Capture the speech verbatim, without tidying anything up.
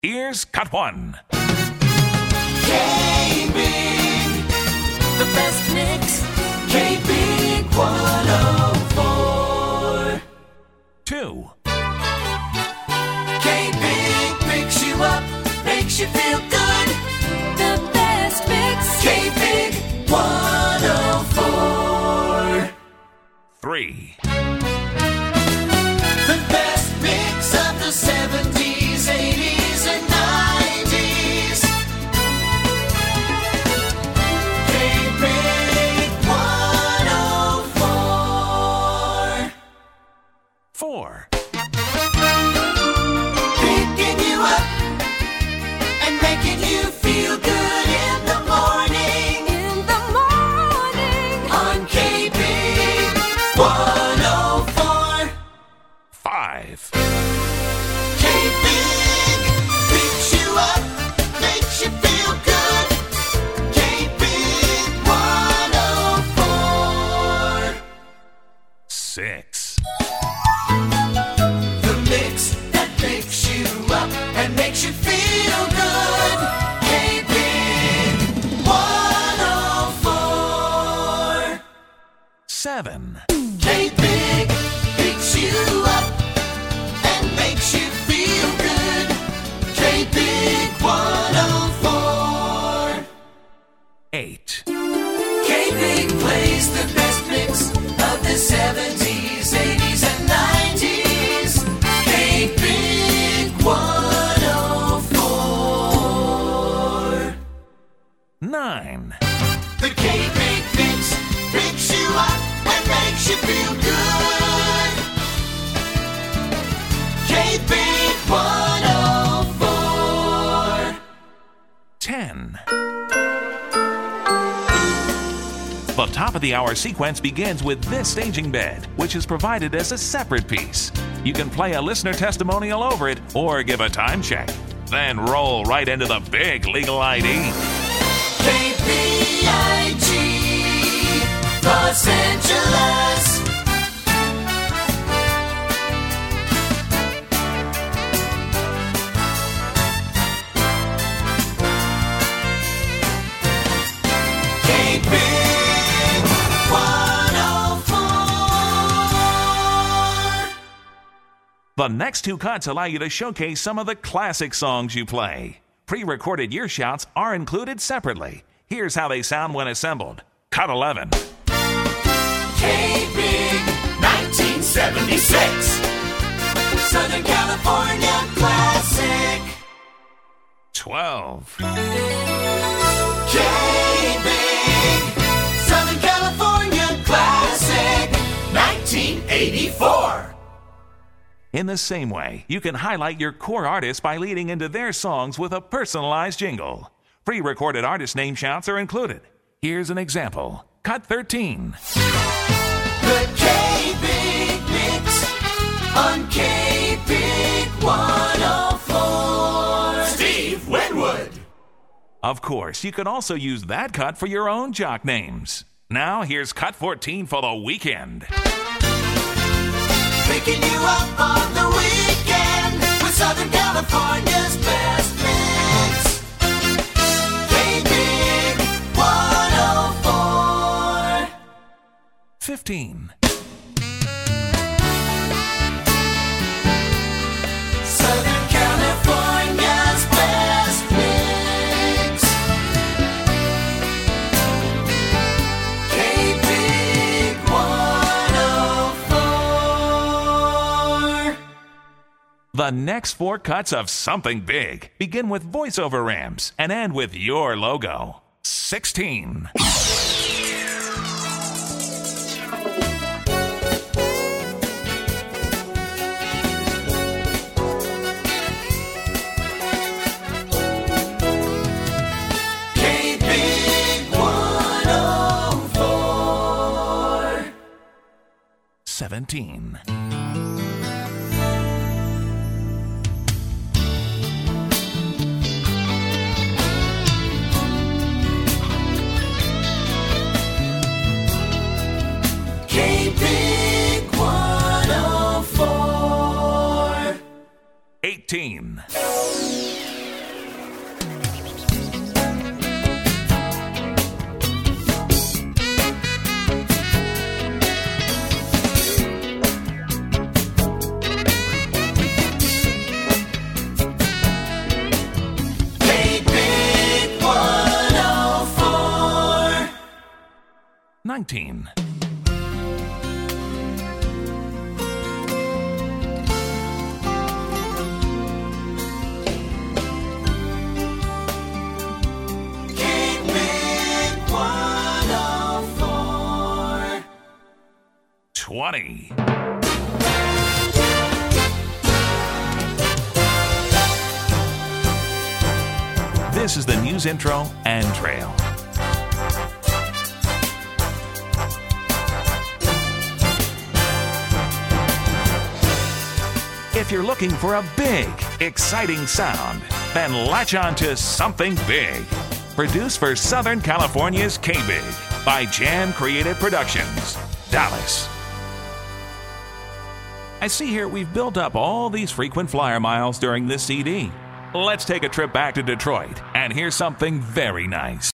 Here's cut one. K-Big, the best mix. K-Big one oh four. Two. K-Big picks you up, makes you feel good. The best mix. K-Big one oh four. Three. The best mix of the seventies, eighties, and nineties. K-Big one oh four. Four. Picking you up and making you feel good in the morning. In the morning. On K-Big one oh four. Five. K-Big picks you up, makes you feel good. K-Big one oh four. Six. The mix that picks you up and makes you feel good. K-Big one oh four. Seven. K-Big picks you up and makes you feel good. K-Big one oh four. Eight. K-Big plays the best mix of the seventies, eighties, and nineties. K-Big one oh four. Nine. The K-Big mix picks you up and makes you feel good. K-Big one oh four. Ten. The top of the hour sequence begins with this staging bed, which is provided as a separate piece. You can play a listener testimonial over it or give a time check. Then roll right into the big legal I D. K P I G, Los Angeles. K-Big one oh four. The next two cuts allow you to showcase some of the classic songs you play. Pre-recorded year shouts are included separately. Here's how they sound when assembled. Cut eleven. K-Big nineteen seventy-six, Southern California classic. twelve. K-Big Southern California classic, nineteen eighty-four. In the same way, you can highlight your core artist by leading into their songs with a personalized jingle. Pre-recorded artist name shouts are included. Here's an example. Cut thirteen. The K-Big Mix on K-Big one oh four. Steve Winwood. Of course, you can also use that cut for your own jock names. Now, here's cut fourteen for the weekend. Picking you up on the weekend with Southern California's best mix. K-Big one oh four. fifteen. Southern California's best mix. K-Big one oh four. The next four cuts of something big begin with voiceover ramps and end with your logo. sixteen. K-Big one oh four. seventeen. K-Big one oh four. eighteen. nineteen. twenty. This is the news intro and trail. If you're looking for a big, exciting sound, then latch on to Something Big. Produced for Southern California's K-Big by Jan Creative Productions, Dallas. I see here we've built up all these frequent flyer miles during this C D. Let's take a trip back to Detroit and hear something very nice.